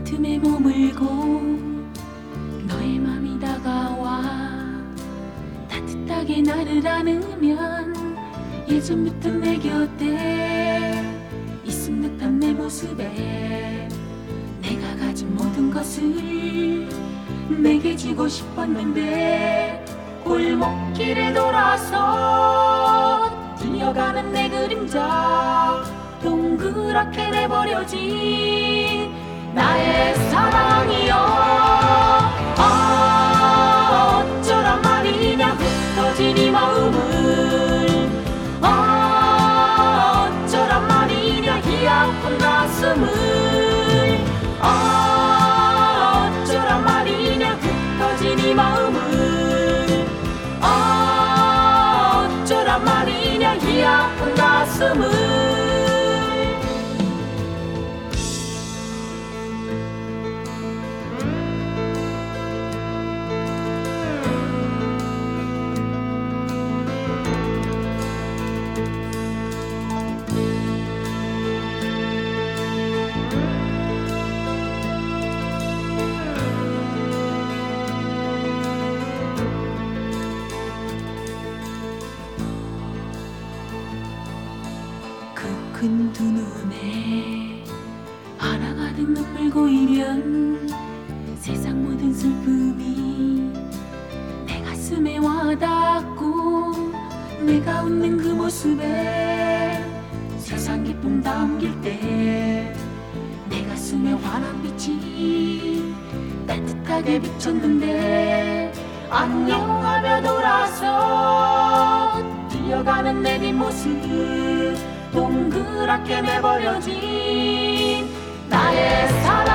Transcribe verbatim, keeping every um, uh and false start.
틈에 머물고 너의 맘이 다가와 따뜻하게 나를 안으면 예전부터 내 곁에 있은 듯한 내 모습에 내가 가진 모든 것을 내게 주고 싶었는데 골목길을 돌아서 뛰어가는 내 그림자 동그랗게 내버려진 나의 사랑이여. 아 어쩌란 말이냐 흩어진 이 마음을. 아 어쩌란 말이냐 이 아픈 가슴을. 아 어쩌란 말이냐 흩어진 이 마음을. 아 어쩌란 말이냐 이 아픈 가슴을. 큰 두 눈에 하나가득 눈물 고이면 세상 모든 슬픔이 내 가슴에 와닿고 내가 웃는 그 모습에 세상 기쁨 담길 때 내 가슴에 환한 빛이 따뜻하게 비쳤는데 안녕하며 돌아서 뛰어가는 내 뒷모습 동그랗게 내버려진 나의 사랑.